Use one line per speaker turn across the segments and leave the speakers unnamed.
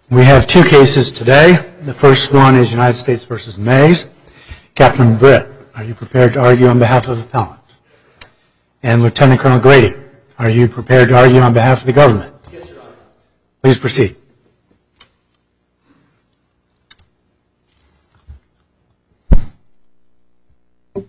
We have two cases today. The first one is United States v. Mays. Captain Britt, are you prepared to argue on behalf of the appellant? And Lieutenant Colonel Grady, are you prepared to argue on behalf of the government?
Yes, Your Honor.
Please proceed.
Good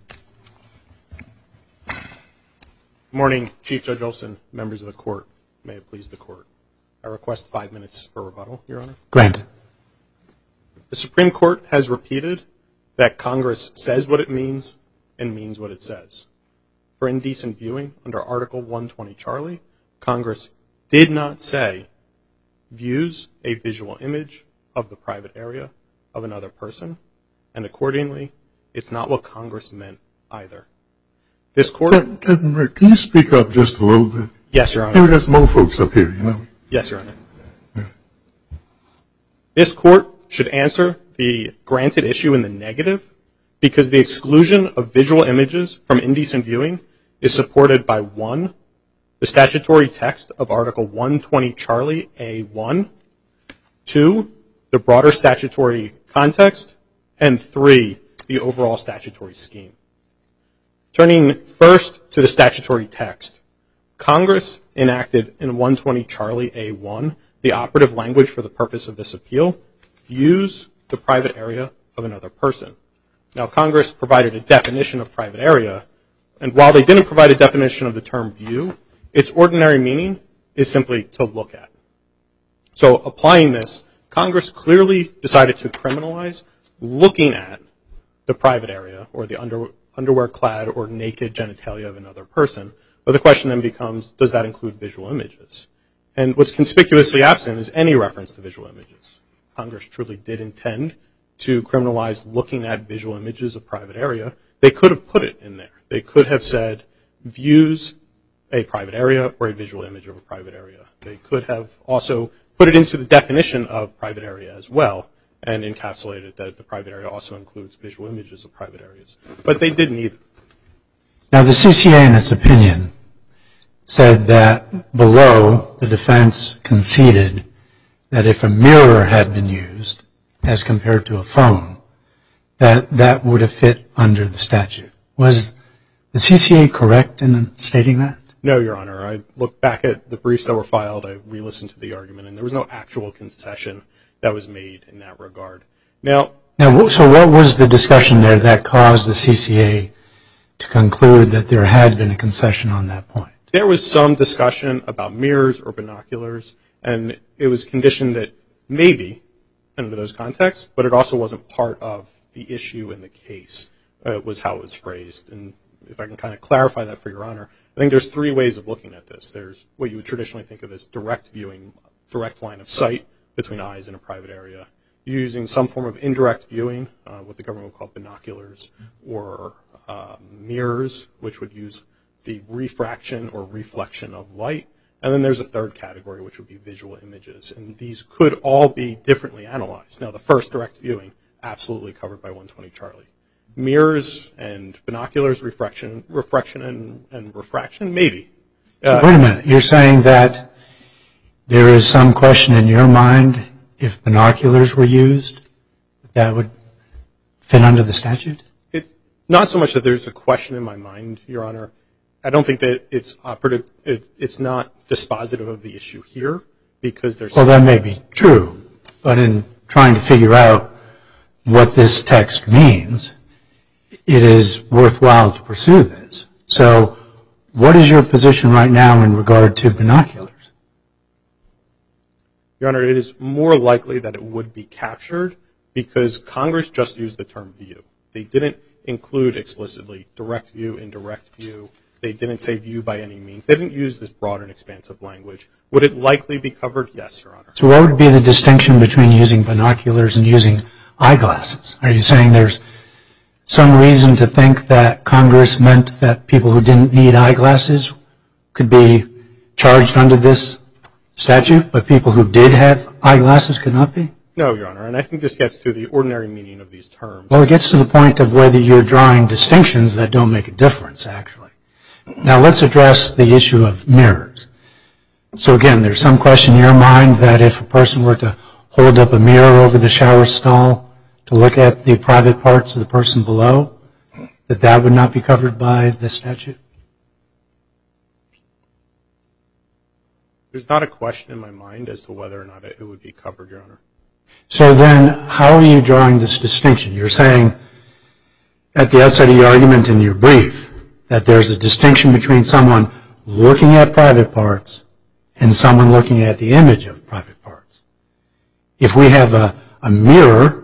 morning, Chief Judge Olson, members of the court. May it please the court. I request 5 minutes for rebuttal, Your Honor.
Granted.
The Supreme Court has repeated that Congress says what it means and means what it says. For indecent viewing under Article 120 Charlie, Congress did not say views a visual image of the private area of another person, and accordingly, it's not what Congress meant either. This court...
Captain Britt, can you speak up just a little bit?
Yes, Your Honor.
Maybe there's more folks up here, you know.
Yes, Your Honor. Yeah. This court should answer the granted issue in the negative because the exclusion of visual images from indecent viewing is supported by 1, the statutory text of Article 120 Charlie A1, 2, the broader statutory context, and 3, the overall statutory scheme. Turning first to the statutory text, Congress enacted in 120 Charlie A1 the operative language for the purpose of this appeal, views the private area of another person. Now, Congress provided a definition of private area, and while they didn't provide a definition of the term view, its ordinary meaning is simply to look at. So applying this, Congress clearly decided to criminalize looking at the private area or the underwear-clad or naked genitalia of another person. But the question then becomes, does that include visual images? And what's conspicuously absent is any reference to visual images. Congress truly did intend to criminalize looking at visual images of private area. They could have put it in there. They could have said, views a private area or a visual image of a private area. They could have also put it into the definition of private area as well and encapsulated that the private area also includes visual images of private areas. But they didn't either.
Now, the CCA, in its opinion, said that below the defense conceded that if a mirror had been used as compared to a phone, that would have fit under the statute. Was the CCA correct in stating that?
No, Your Honor. I looked back at the briefs that were filed. I re-listened to the argument, and there was no actual concession that was made in that regard. Now,
so what was the discussion there that caused the CCA to conclude that there had been a concession on that point?
There was some discussion about mirrors or binoculars, and it was conditioned that maybe under those contexts, but it also wasn't part of the issue in the case, was how it was phrased. And if I can kind of clarify that for Your Honor, I think there's 3 ways of looking at this. There's what you would traditionally think of as direct viewing, direct line of sight between eyes in a private area, using some form of indirect viewing, what the government would call binoculars, or mirrors, which would use the refraction or reflection of light. And then there's a third category, which would be visual images. And these could all be differently analyzed. Now, the first, direct viewing, absolutely covered by 120 Charlie. Mirrors and binoculars, refraction and refraction, maybe.
Wait a minute. You're saying that there is some question in your mind if binoculars were used, that would fit under the statute?
It's not so much that there's a question in my mind, Your Honor. I don't think that it's operative. It's not dispositive of the issue here because there's...
Well, that may be true. But in trying to figure out what this text means, it is worthwhile to pursue this. So what is your position right now in regard to binoculars?
Your Honor, it is more likely that it would be captured because Congress just used the term view. They didn't include explicitly direct view, indirect view. They didn't say view by any means. They didn't use this broad and expansive language. Would it likely be covered? Yes, Your Honor.
So what would be the distinction between using binoculars and using eyeglasses? Are you saying there's some reason to think that Congress meant that people who didn't need eyeglasses could be charged under this statute, but people who did have eyeglasses could not be?
No, Your Honor, and I think this gets to the ordinary meaning of these terms.
Well, it gets to the point of whether you're drawing distinctions that don't make a difference, actually. Now, let's address the issue of mirrors. So, again, there's some question in your mind that if a person were to hold up a mirror over the shower stall to look at the private parts of the person below, that would not be covered by the statute?
There's not a question in my mind as to whether or not it would be covered, Your Honor.
So then how are you drawing this distinction? You're saying at the outset of your argument in your brief that there's a distinction between someone looking at private parts and someone looking at the image of private parts. If we have a mirror,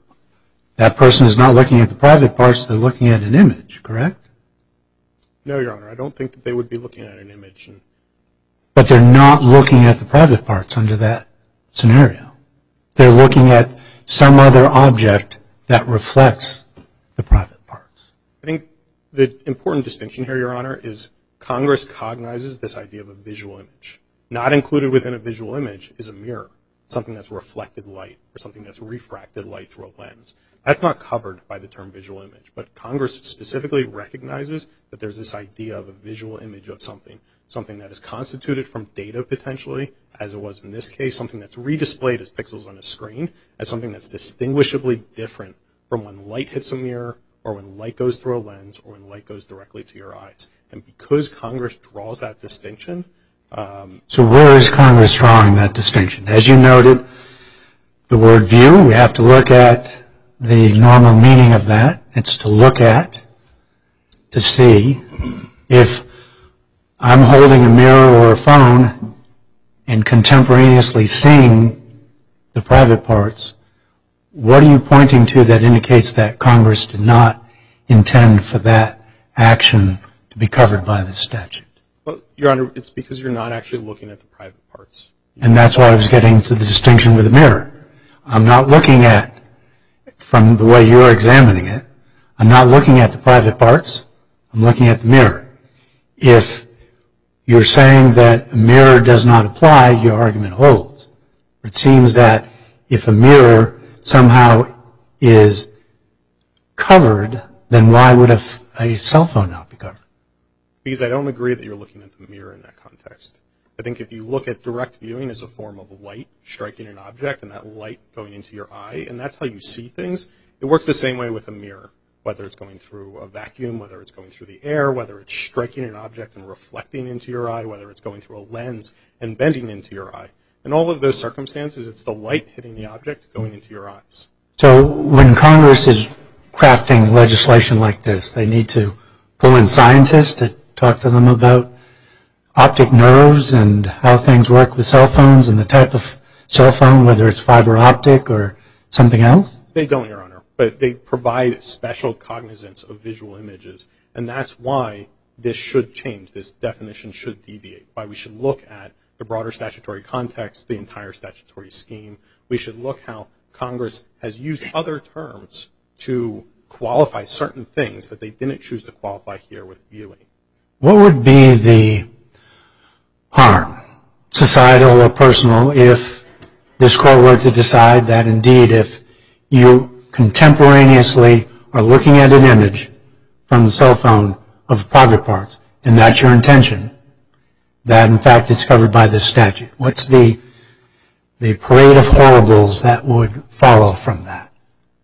that person is not looking at the private parts, they're looking at an image, correct?
No, Your Honor. I don't think that they would be looking at an image.
But they're not looking at the private parts under that scenario. They're looking at some other object that reflects the private parts.
I think the important distinction here, Your Honor, is Congress cognizes this idea of a visual image. Not included within a visual image is a mirror, something that's reflected light or something that's refracted light through a lens. That's not covered by the term visual image, but Congress specifically recognizes that there's this idea of a visual image of something that is constituted from data potentially, as it was in this case, something that's redisplayed as pixels on a screen, as something that's distinguishably different from when light hits a mirror or when light goes through a lens or when light goes directly to your eyes. And because Congress draws that distinction.
So where is Congress drawing that distinction? As you noted, the word view, we have to look at the normal meaning of that. It's to look at, to see. If I'm holding a mirror or a phone and contemporaneously seeing the private parts, what are you pointing to that indicates that Congress did not intend for that action to be covered by this statute?
Well, Your Honor, it's because you're not actually looking at the private parts.
And that's why I was getting to the distinction with the mirror. I'm not looking at, from the way you're examining it, I'm not looking at the private parts. I'm looking at the mirror. If you're saying that a mirror does not apply, your argument holds. It seems that if a mirror somehow is covered, then why would a cell phone not be covered?
Because I don't agree that you're looking at the mirror in that context. I think if you look at direct viewing as a form of light striking an object and that light going into your eye, and that's how you see things, it works the same way with a mirror, whether it's going through a vacuum, whether it's going through the air, whether it's striking an object and reflecting into your eye, whether it's going through a lens and bending into your eye. In all of those circumstances, it's the light hitting the object going into your eyes.
So when Congress is crafting legislation like this, they need to pull in scientists to talk to them about optic nerves and how things work with cell phones and the type of cell phone, whether it's fiber optic or something else?
They don't, Your Honor, but they provide special cognizance of visual images, and that's why this should change, this definition should deviate, why we should look at the broader statutory context, the entire statutory scheme. We should look how Congress has used other terms to qualify certain things that they didn't choose to qualify here with viewing.
What would be the harm, societal or personal, if this court were to decide that indeed if you contemporaneously are looking at an image from the cell phone of private parts, and that's your intention, that in fact it's covered by this statute? What's the parade of horribles that would follow from that?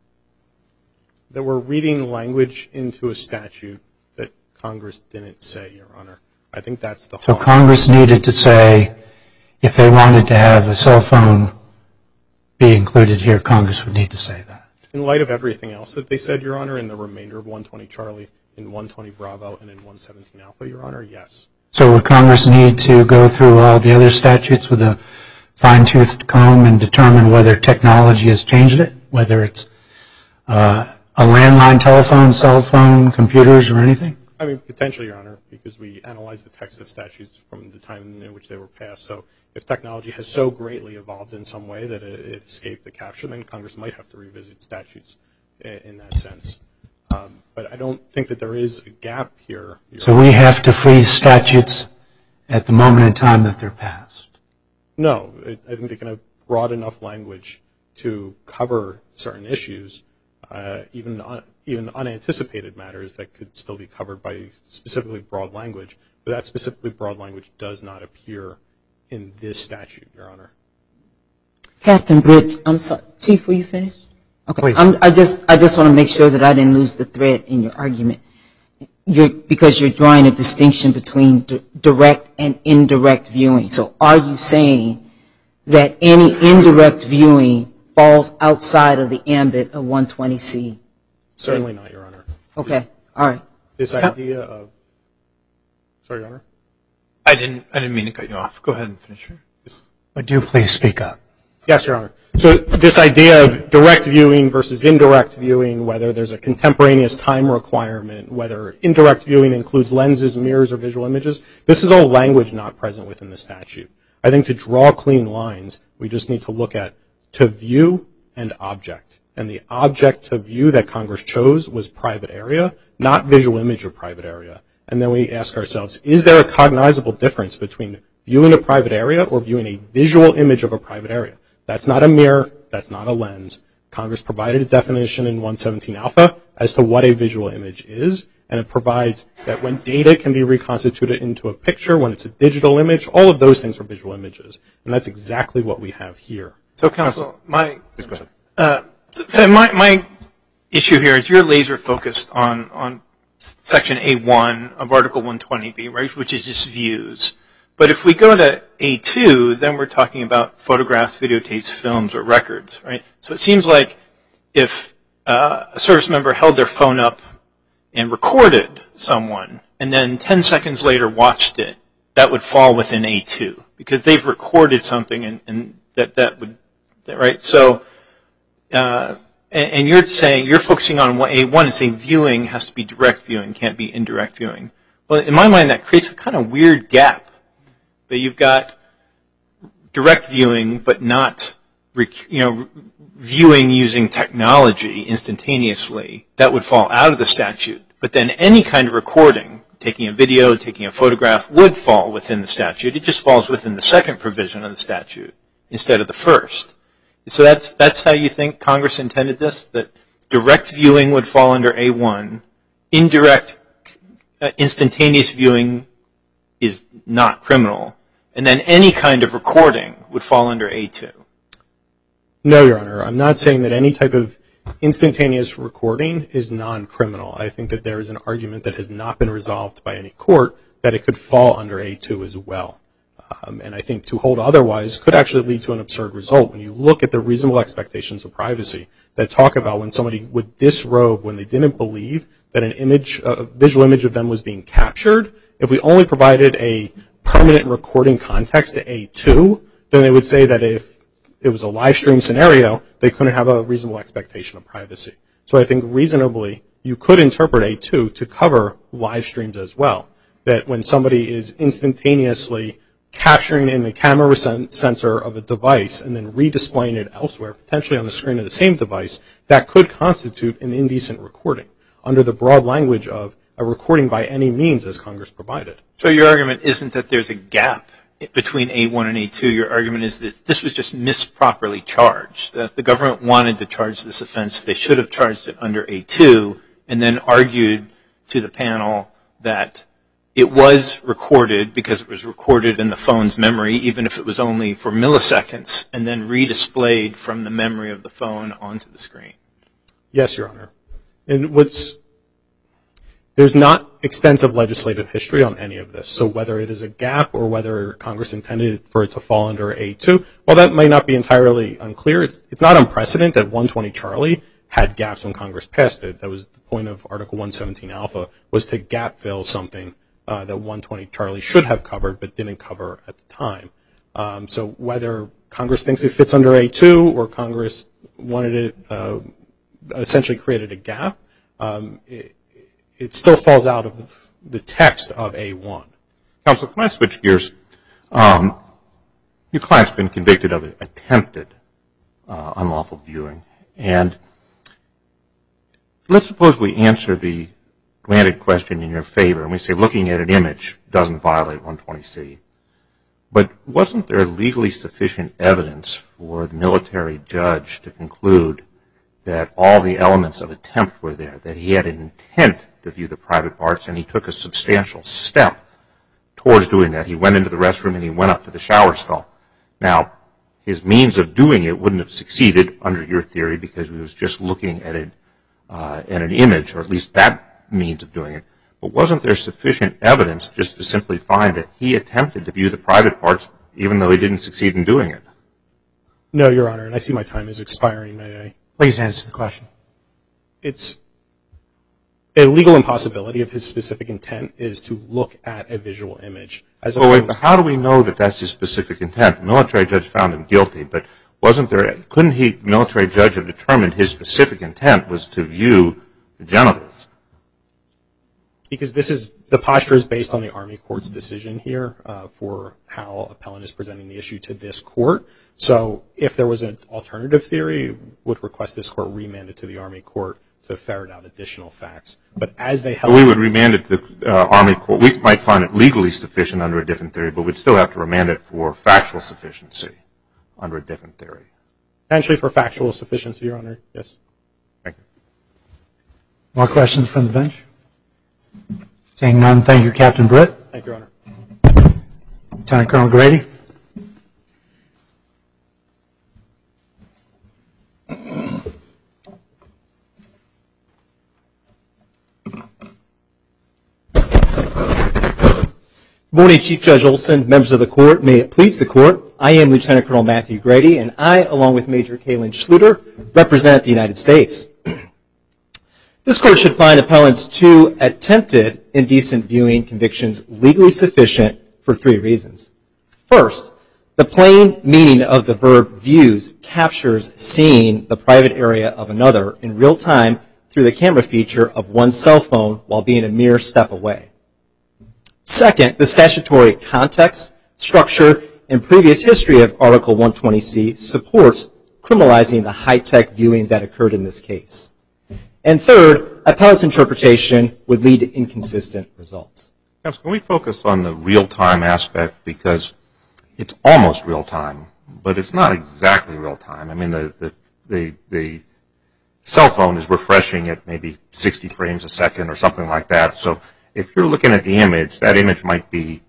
That we're reading language into a statute that Congress didn't say, Your Honor. I think that's the harm.
So Congress needed to say, if they wanted to have a cell phone be included here, Congress would need to say that.
In light of everything else that they said, Your Honor, in the remainder of 120 Charlie, in 120 Bravo, and in 117 Alpha, Your Honor, yes.
So would Congress need to go through all the other statutes with a fine-toothed comb and determine whether technology has changed it, whether it's a landline telephone, cell phone, computers, or anything?
I mean, potentially, Your Honor, because we analyze the text of statutes from the time in which they were passed. So if technology has so greatly evolved in some way that it escaped the capture, then Congress might have to revisit statutes in that sense. But I don't think that there is a gap here.
So we have to freeze statutes at the moment in time that they're passed?
No. I think they can have broad enough language to cover certain issues, even unanticipated matters that could still be covered by specifically broad language. But that specifically broad language does not appear in this statute, Your Honor.
Captain Bridge, I'm sorry, Chief, were you finished? Okay.
Please.
I just want to make sure that I didn't lose the thread in your argument. Because you're drawing a distinction between direct and indirect viewing. So are you saying that any indirect viewing falls outside of the ambit of 120C?
Certainly not, Your Honor.
Okay. All right.
This idea of – sorry, Your Honor.
I didn't mean to cut you off. Go ahead and finish.
But do please speak up.
Yes, Your Honor. So this idea of direct viewing versus indirect viewing, whether there's a contemporaneous time requirement, whether indirect viewing includes lenses, mirrors, or visual images, this is all language not present within the statute. I think to draw clean lines, we just need to look at to view and object. And the object to view that Congress chose was private area, not visual image of private area. And then we ask ourselves, is there a cognizable difference between viewing a private area or viewing a visual image of a private area? That's not a mirror. That's not a lens. Congress provided a definition in 117 alpha as to what a visual image is, and it provides that when data can be reconstituted into a picture, when it's a digital image, all of those things are visual images. And that's exactly what we have here.
So, counsel, my issue here is you're laser focused on Section A1 of Article 120B, right, which is just views. But if we go to A2, then we're talking about photographs, videotapes, films, or records, right? So it seems like if a service member held their phone up and recorded someone and then 10 seconds later watched it, that would fall within A2 because they've recorded something and that would, right? So, and you're saying, you're focusing on A1 and saying viewing has to be direct viewing, can't be indirect viewing. Well, in my mind, that creates a kind of weird gap. That you've got direct viewing, but not, viewing using technology instantaneously. That would fall out of the statute. But then any kind of recording, taking a video, taking a photograph, would fall within the statute. It just falls within the second provision of the statute instead of the first. So that's how you think Congress intended this, that direct viewing would fall under A1, indirect instantaneous viewing is not criminal, and then any kind of recording would fall under A2.
No, Your Honor. I'm not saying that any type of instantaneous recording is non-criminal. I think that there is an argument that has not been resolved by any court that it could fall under A2 as well. And I think to hold otherwise could actually lead to an absurd result. When you look at the reasonable expectations of privacy that talk about when somebody would disrobe when they didn't believe that an image, a visual image of them was being captured, if we only provided a permanent recording context to A2, then they would say that if it was a live stream scenario, they couldn't have a reasonable expectation of privacy. So I think reasonably you could interpret A2 to cover live streams as well, that when somebody is instantaneously capturing in the camera sensor of a device and then redisplaying it elsewhere, potentially on the screen of the same device, that could constitute an indecent recording under the broad language of a recording by any means as Congress provided.
So your argument isn't that there's a gap between A1 and A2. Your argument is that this was just misproperly charged, that the government wanted to charge this offense. They should have charged it under A2 and then argued to the panel that it was recorded because it was recorded in the phone's memory, even if it was only for milliseconds, and then redisplayed from the memory of the phone onto the screen.
Yes, Your Honor. And there's not extensive legislative history on any of this. So whether it is a gap or whether Congress intended for it to fall under A2, while that might not be entirely unclear, it's not unprecedented that 120 Charlie had gaps when Congress passed it. That was the point of Article 117 Alpha, was to gap fill something that 120 Charlie should have covered but didn't cover at the time. So whether Congress thinks it fits under A2 or Congress wanted it, essentially created a gap, it still falls out of the text of A1.
Counsel, can I switch gears? Your client's been convicted of attempted unlawful viewing. And let's suppose we answer the granted question in your favor, and we say looking at an image doesn't violate 120C. But wasn't there legally sufficient evidence for the military judge to conclude that all the elements of attempt were there, that he had an intent to view the private parts, and he took a substantial step towards doing that? He went into the restroom and he went up to the shower stall. Now, his means of doing it wouldn't have succeeded under your theory because he was just looking at an image, or at least that means of doing it. But wasn't there sufficient evidence just to simply find that he attempted to view the private parts even though he didn't succeed in doing it?
No, Your Honor, and I see my time is expiring. May I?
Please answer the question.
It's a legal impossibility if his specific intent is to look at a visual image.
But how do we know that that's his specific intent? The military judge found him guilty, but couldn't the military judge have determined his specific intent was to view the genitals?
Because the posture is based on the Army Court's decision here for how appellant is presenting the issue to this court. So if there was an alternative theory, would request this court remand it to the Army Court to ferret out additional facts. But as they held,
we would remand it to the Army Court. We might find it legally sufficient under a different theory, but we'd still have to remand it for factual sufficiency under a different theory.
Potentially for factual sufficiency, Your Honor. Yes.
Thank you.
More questions from the bench? Seeing none, thank you, Captain Britt.
Thank you, Your Honor.
Lieutenant Colonel Grady.
Good morning, Chief Judge Olson, members of the court. May it please the court, I am Lieutenant Colonel Matthew Grady, and I, along with Major Kaylin Schluter, represent the United States. This court should find appellant's 2 attempted indecent viewing convictions legally sufficient for 3 reasons. First, the plain meaning of the verb views captures seeing the private area of another in real time through the camera feature of one's cell phone while being a mere step away. Second, the statutory context, structure, and previous history of Article 120C supports criminalizing the high-tech viewing that occurred in this case. And third, appellant's interpretation would lead to inconsistent results.
Can we focus on the real-time aspect, because it's almost real-time, but it's not exactly real-time. I mean, the cell phone is refreshing at maybe 60 frames a second or something like that. So if you're looking at the image, that image might be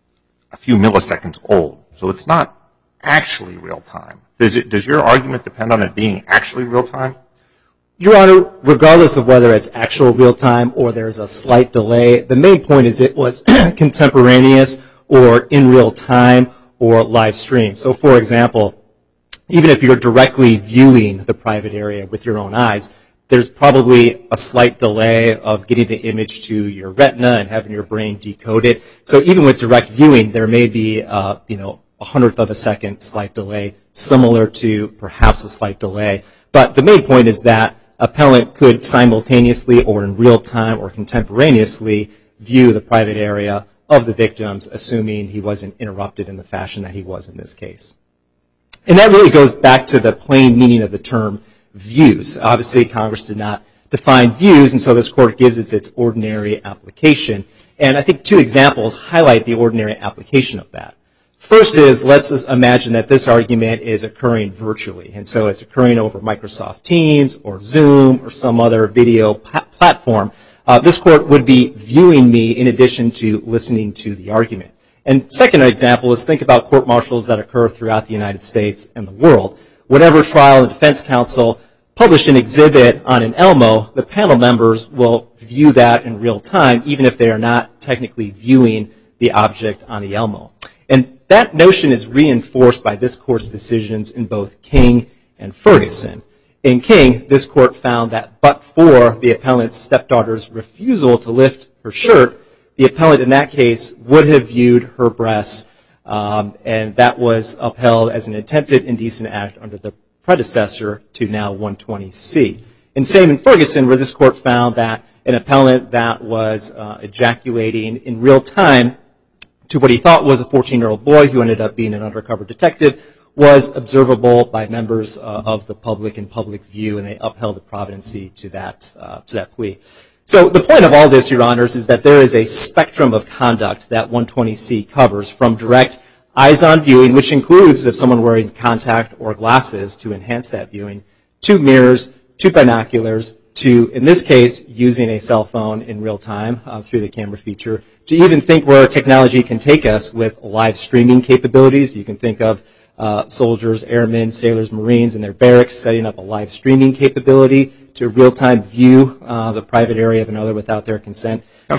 a few milliseconds old. So it's not actually real-time. Does your argument depend on it being actually real-time?
Your Honor, regardless of whether it's actual real-time or there's a slight delay, the main point is it was contemporaneous or in real time or live stream. So, for example, even if you're directly viewing the private area with your own eyes, there's probably a slight delay of getting the image to your retina and having your brain decode it. So even with direct viewing, there may be, a 100th of a second slight delay, similar to perhaps a slight delay. But the main point is that appellant could simultaneously or in real time or contemporaneously view the private area of the victims, assuming he wasn't interrupted in the fashion that he was in this case. And that really goes back to the plain meaning of the term views. Obviously, Congress did not define views, and so this court gives it its ordinary application. And I think 2 examples highlight the ordinary application of that. First is, let's imagine that this argument is occurring virtually, and so it's occurring over Microsoft Teams or Zoom or some other video platform. This court would be viewing me in addition to listening to the argument. And second example is, think about court-martials that occur throughout the United States and the world. Whatever trial the defense counsel published an exhibit on an Elmo, the panel members will view that in real time, even if they are not technically viewing the object on the Elmo. And that notion is reinforced by this court's decisions in both King and Ferguson. In King, this court found that but for the appellant's stepdaughter's refusal to lift her shirt, the appellant in that case would have viewed her breasts, and that was upheld as an attempted indecent act under the predecessor to now 120C. And same in Ferguson, where this court found that an appellant that was ejaculating in real time to what he thought was a 14-year-old boy who ended up being an undercover detective was observable by members of the public in public view, and they upheld the providency to that plea. So the point of all this, Your Honors, is that there is a spectrum of conduct that 120C covers, from direct eyes-on viewing, which includes if someone wearing contact or glasses to enhance that viewing, to mirrors, to binoculars, to, in this case, using a cell phone in real time through the camera feature, to even think where technology can take us with live streaming capabilities. You can think of soldiers, airmen, sailors, Marines in their barracks, setting up a live streaming capability to real-time view the private area of another without their consent. On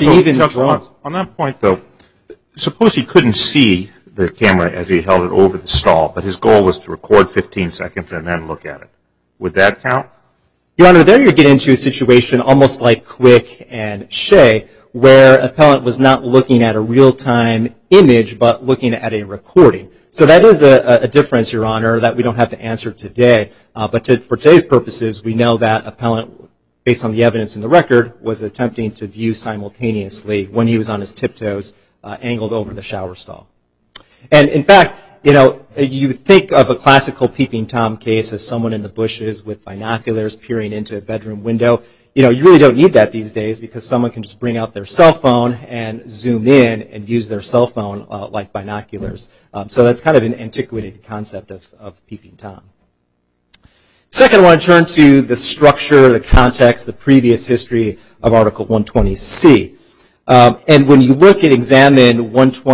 that point, though, suppose he couldn't see the camera as he held it over the stall, but his goal was to record 15 seconds and then look at it. Would that count?
Your Honor, there you get into a situation almost like Quick and Shea, where appellant was not looking at a real-time image, but looking at a recording. So that is a difference, Your Honor, that we don't have to answer today. But for today's purposes, we know that appellant, based on the evidence in the record, was attempting to view simultaneously when he was on his tiptoes, angled over the shower stall. And in fact, you think of a classical peeping Tom case as someone in the bushes with binoculars peering into a bedroom window. You really don't need that these days because someone can just bring out their cell phone and zoom in and use their cell phone like binoculars. So that's kind of an antiquated concept of peeping Tom. Second, I want to turn to the structure, the context, the previous history of Article 120C. And when you look and examine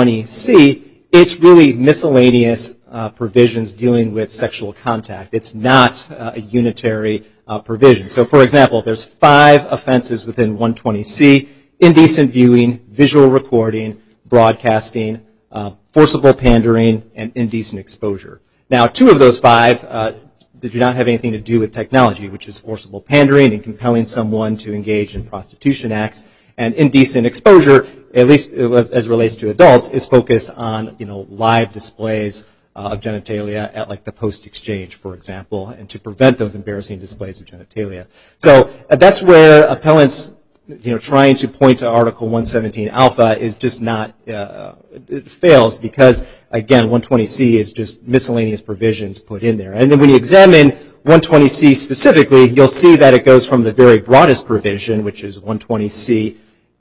120C, it's really miscellaneous provisions dealing with sexual contact. It's not a unitary provision. So, for example, there's 5 offenses within 120C: indecent viewing, visual recording, broadcasting, forcible pandering, and indecent exposure. Now, 2 of those 5 do not have anything to do with technology, which is forcible pandering and compelling someone to engage in prostitution acts. And indecent exposure, at least as it relates to adults, is focused on live displays of genitalia at like the post-exchange, for example, and to prevent those embarrassing displays of genitalia. So that's where appellants, trying to point to Article 117 alpha is just not, it fails because, again, 120C is just miscellaneous provisions put in there. And then when you examine 120C specifically, you'll see that it goes from the very broadest provision, which is 120C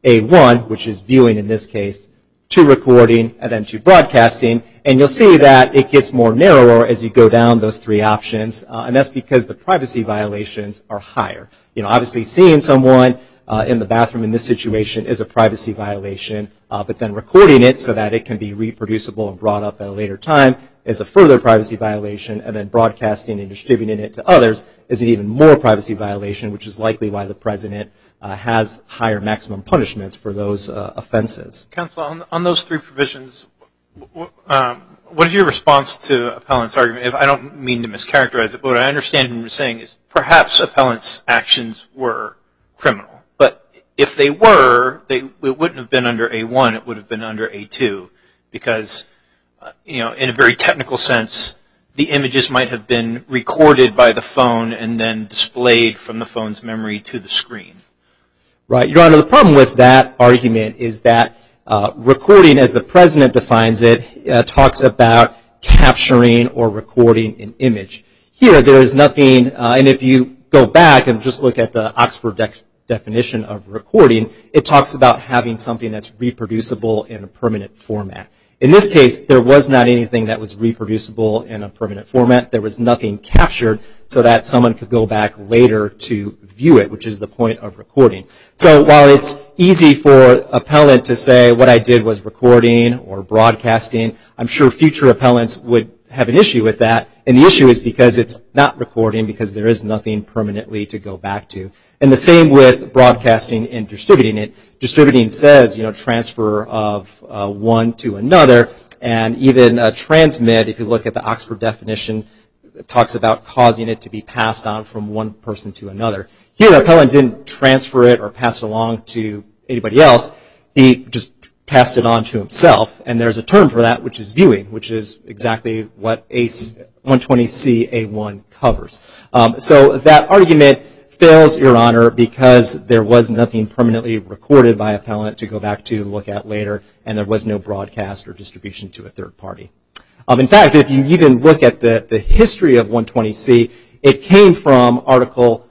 A1, which is viewing in this case, to recording, and then to broadcasting. And you'll see that it gets more narrower as you go down those 3 options, and that's because the privacy violations are higher. Obviously seeing someone in the bathroom in this situation is a privacy violation, but then recording it so that it can be reproducible and brought up at a later time is a further privacy violation, and then broadcasting and distributing it to others is an even more privacy violation, which is likely why the President has higher maximum punishments for those offenses.
Counsel, on those 3 provisions, what is your response to appellant's argument? If I don't mean to mischaracterize it, but what I understand him saying is perhaps appellant's actions were criminal. But if they were, it wouldn't have been under A1, it would have been under A2, because in a very technical sense, the images might have been recorded by the phone and then displayed from the phone's memory to the screen.
Right. Your Honor, the problem with that argument is that recording, as the President defines it, talks about capturing or recording an image. Here, there is nothing, and if you go back and just look at the Oxford definition of recording, it talks about having something that's reproducible in a permanent format. In this case, there was not anything that was reproducible in a permanent format. There was nothing captured so that someone could go back later to view it, which is the point of recording. So while it's easy for appellant to say what I did was recording or broadcasting, I'm sure future appellants would have an issue with that. And the issue is because it's not recording, because there is nothing permanently to go back to. And the same with broadcasting and distributing it. Distributing says, transfer of one to another. And even transmit, if you look at the Oxford definition, it talks about causing it to be passed on from one person to another. Here, appellant didn't transfer it or pass it along to anybody else. He just passed it on to himself. And there's a term for that, which is viewing, which is exactly what 120C-A1 covers. So that argument fails, Your Honor, because there was nothing permanently recorded by appellant to go back to look at later, and there was no broadcast or distribution to a third party. In fact, if you even look at the history of 120C, it came from Article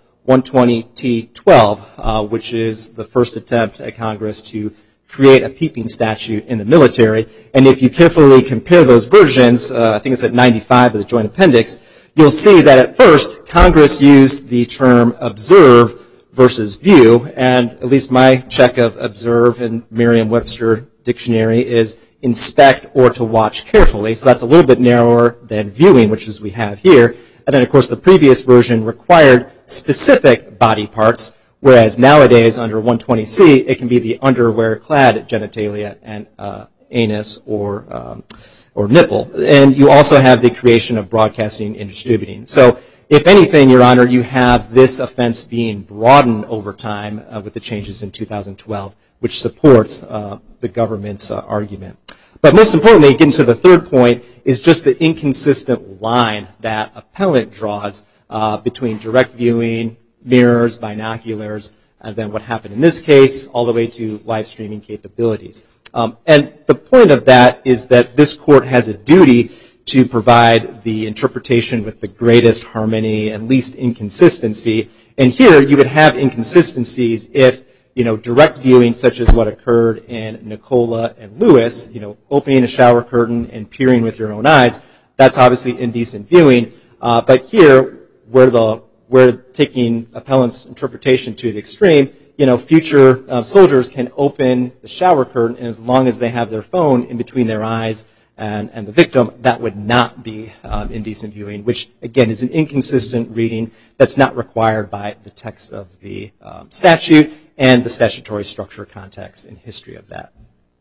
120T12, which is the first attempt at Congress to create a peeping statute in the military. And if you carefully compare those versions, I think it's at 95 of the Joint Appendix, you'll see that at first Congress used the term observe versus view, and at least my check of observe in Merriam-Webster dictionary is inspect or to watch carefully. So that's a little bit narrower than viewing, which is we have here. And then, of course, the previous version required specific body parts, whereas nowadays under 120C, it can be the underwear-clad genitalia and anus or nipple. And you also have the creation of broadcasting and distributing. So if anything, Your Honor, you have this offense being broadened over time with the changes in 2012, which supports the government's argument. But most importantly, getting to the third point, is just the inconsistent line that appellant draws between direct viewing, mirrors, binoculars, and then what happened in this case, all the way to live streaming capabilities. And the point of that is that this court has a duty to provide the interpretation with the greatest harmony and least inconsistency. And here you would have inconsistencies if, direct viewing, such as what occurred in Nicola and Lewis, opening a shower curtain and peering with your own eyes, that's obviously indecent viewing. But here, we're taking appellant's interpretation to the extreme. Future soldiers can open the shower curtain, and as long as they have their phone in between their eyes and the victim, that would not be indecent viewing, which, again, is an inconsistent reading that's not required by the text of the statute and the statutory structure, context, and history of that.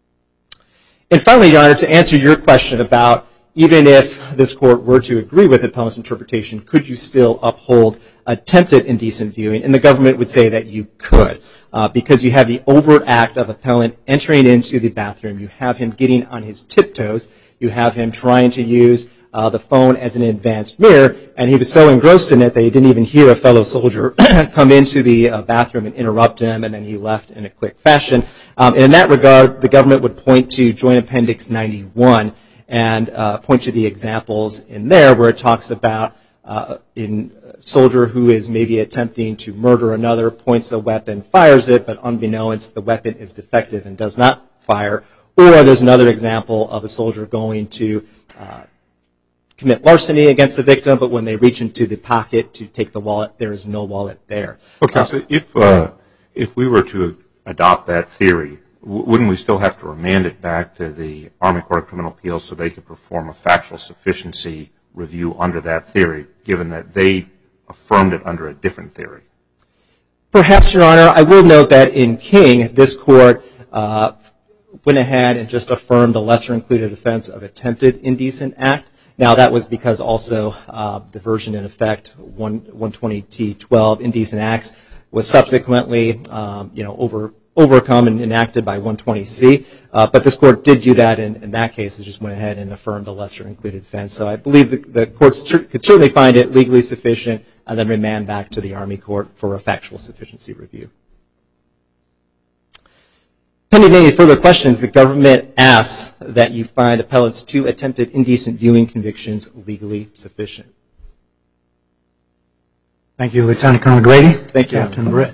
And finally, Your Honor, to answer your question about even if this court were to agree with appellant's interpretation, could you still uphold attempted indecent viewing? And the government would say that you could, because you have the overt act of appellant entering into the bathroom. You have him getting on his tiptoes. You have him trying to use the phone as an advanced mirror, and he was so engrossed in it that he didn't even hear a fellow soldier come into the bathroom and interrupt him, and then he left in a quick fashion. And in that regard, the government would point to Joint Appendix 91 and point to the examples in there where it talks about in a soldier who is maybe attempting to murder another, points a weapon, fires it, but unbeknownst, the weapon is defective and does not fire. Or there's another example of a soldier going to commit larceny against the victim, but when they reach into the pocket to take the wallet, there is no wallet there.
Okay, so if we were to adopt that theory, wouldn't we still have to remand it back to the Army Court of Criminal Appeals so they could perform a factual sufficiency review under that theory, given that they affirmed it under a different theory?
Perhaps, Your Honor. I will note that in King, this court went ahead and just affirmed the lesser included offense of attempted indecent act. Now, that was because also the version in effect, 120T12, indecent acts, was subsequently overcome and enacted by 120C. But this court did do that in that case. It just went ahead and affirmed the lesser included offense. So I believe the courts could certainly find it legally sufficient and then remand back to the Army Court for a factual sufficiency review. Pending any further questions, the government asks that you find appellant's 2 attempted indecent viewing convictions legally sufficient.
Thank you, Lieutenant Colonel Grady.
Thank you.
Captain Britt.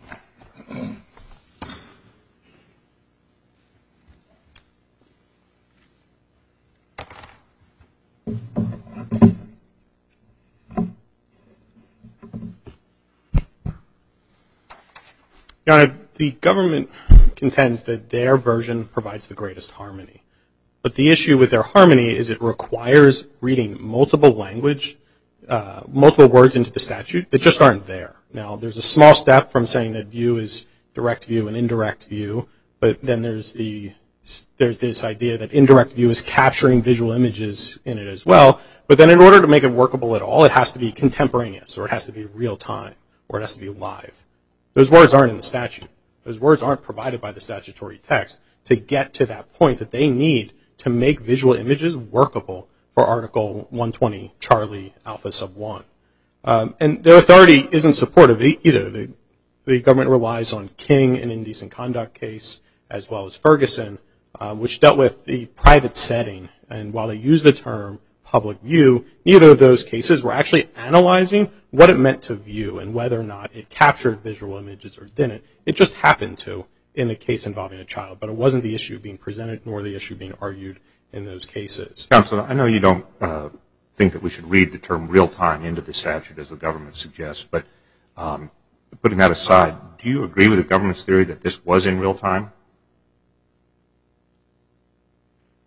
Your Honor, the government contends that their version provides the greatest harmony. But the issue with their harmony is it requires reading multiple words into the statute that just aren't there. Now, there's a small step from saying that view is direct view and indirect view, but then there's this idea that indirect view is capturing visual images in it as well. But then in order to make it workable at all, it has to be contemporaneous, or it has to be real time, or it has to be live. Those words aren't in the statute. Those words aren't provided by the statutory text to get to that point that they need to make visual images workable for Article 120, Charlie Alpha Sub 1. And their authority isn't supportive either. The government relies on King, an indecent conduct case, as well as Ferguson, which dealt with the private setting. And while they use the term public view, neither of those cases were actually analyzing what it meant to view and whether or not it captured visual images or didn't. It just happened to in a case involving a child, but it wasn't the issue being presented nor the issue being argued in those cases.
Counsel, I know you don't think that we should read the term real time into the statute as the government suggests, but putting that aside, do you agree with the government's theory that this was in real time?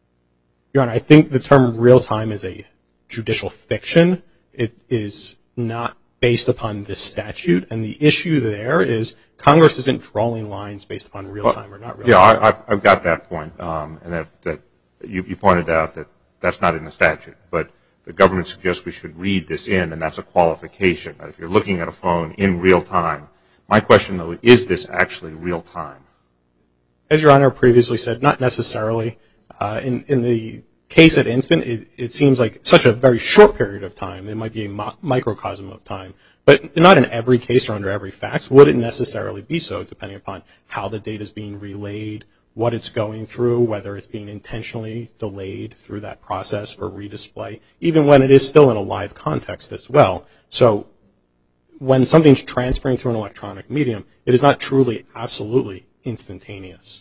Your Honor, I think the term real time is a judicial fiction. It is not based upon this statute, and the issue there is Congress isn't drawing lines based upon real time or not real time.
Yeah, I've got that point, and that you pointed out that that's not in the statute, but the government suggests we should read this in, and that's a qualification. If you're looking at a phone in real time, my question, though, is this actually real time?
As Your Honor previously said, not necessarily. In the case at Instant, it seems like such a very short period of time. It might be a microcosm of time. But not in every case or under every fact would it necessarily be so, depending upon how the data is being relayed, what it's going through, whether it's being intentionally delayed through that process for redisplay, even when it is still in a live context as well. So when something's transferring through an electronic medium, it is not truly, absolutely instantaneous.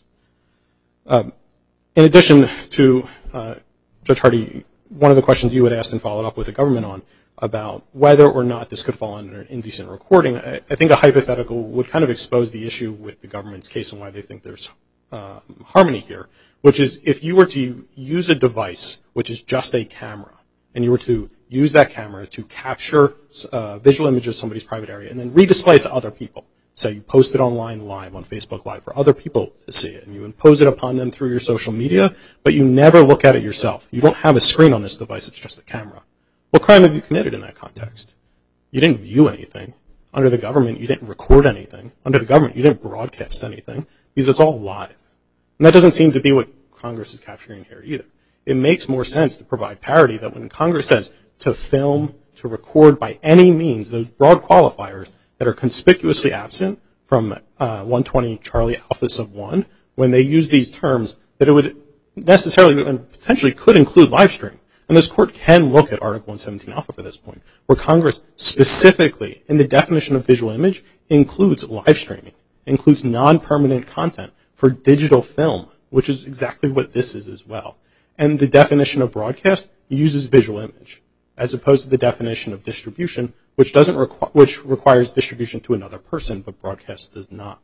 In addition to Judge Hardy, one of the questions you had asked and followed up with the government on about whether or not this could fall under an indecent recording, I think a hypothetical would kind of expose the issue with the government's case and why they think there's harmony here, which is if you were to use a device which is just a camera, and you were to use that camera to capture visual images of somebody's private area and then redisplay it to other people. So you post it online live on Facebook Live for other people to see it, and you impose it upon them through your social media, but you never look at it yourself. You don't have a screen on this device, it's just a camera. What crime have you committed in that context? You didn't view anything. Under the government, you didn't record anything. Under the government, you didn't broadcast anything, because it's all live. And that doesn't seem to be what Congress is capturing here either. It makes more sense to provide parity that when Congress says to film, to record by any means, those broad qualifiers that are conspicuously absent from 120 Charlie Alpha sub 1, when they use these terms, that it would necessarily and potentially could include live stream. And this court can look at Article 117 Alpha for this point, where Congress specifically, in the definition of visual image, includes live streaming, includes non-permanent content for digital film, which is exactly what this is as well. And the definition of broadcast uses visual image, as opposed to the definition of distribution, which requires distribution to another person, but broadcast does not.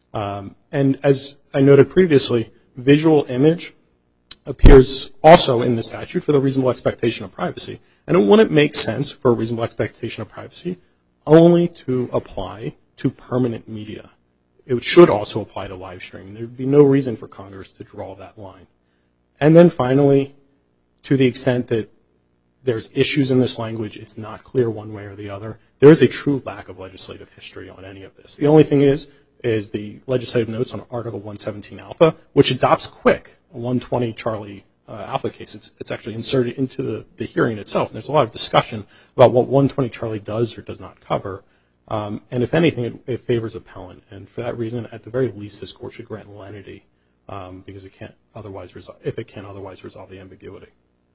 And as I noted previously, visual image appears also in the statute for the reasonable expectation of privacy. And it wouldn't make sense for a reasonable expectation of privacy only to apply to permanent media. It should also apply to live stream. There would be no reason for Congress to draw that line. And then finally, to the extent that there's issues in this language, it's not clear one way or the other. There is a true lack of legislative history on any of this. The only thing is the legislative notes on Article 117 Alpha, which adopts quick a 120 Charlie Alpha case. It's actually inserted into the hearing itself. And there's a lot of discussion about what 120 Charlie does or does not cover. And if anything, it favors appellant. And for that reason, at the very least, this court should grant lenity because it can't otherwise resolve the ambiguity.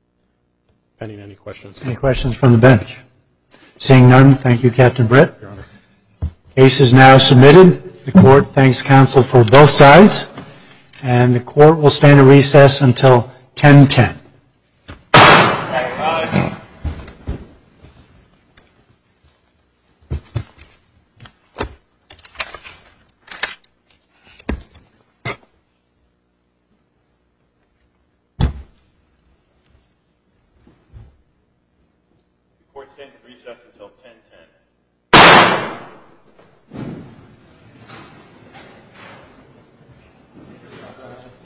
Pending any questions.
Any questions from the bench? Seeing none, thank you, Captain Britt.
Your Honor.
Case is now submitted. The court thanks counsel for both sides. And the court will stand at recess until 10:10.
Court stands at recess until 10:10.